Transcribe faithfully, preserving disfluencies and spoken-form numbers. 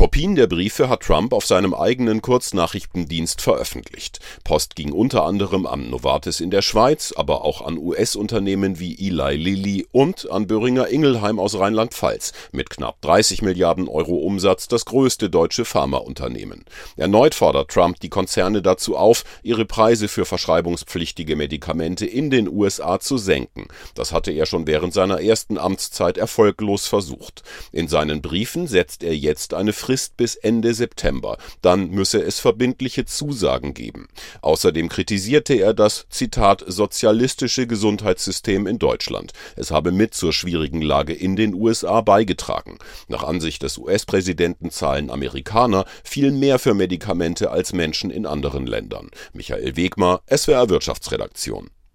Kopien der Briefe hat Trump auf seinem eigenen Kurznachrichtendienst veröffentlicht. Post ging unter anderem an Novartis in der Schweiz, aber auch an U S-Unternehmen wie Eli Lilly und an Boehringer Ingelheim aus Rheinland-Pfalz mit knapp dreißig Milliarden Euro Umsatz, das größte deutsche Pharmaunternehmen. Erneut fordert Trump die Konzerne dazu auf, ihre Preise für verschreibungspflichtige Medikamente in den U S A zu senken. Das hatte er schon während seiner ersten Amtszeit erfolglos versucht. In seinen Briefen setzt er jetzt eine Frist bis Ende September. Dann müsse es verbindliche Zusagen geben. Außerdem kritisierte er das, Zitat, sozialistische Gesundheitssystem in Deutschland. Es habe mit zur schwierigen Lage in den U S A beigetragen. Nach Ansicht des U S-Präsidenten zahlen Amerikaner viel mehr für Medikamente als Menschen in anderen Ländern. Michael Wegmar, S W R Wirtschaftsredaktion.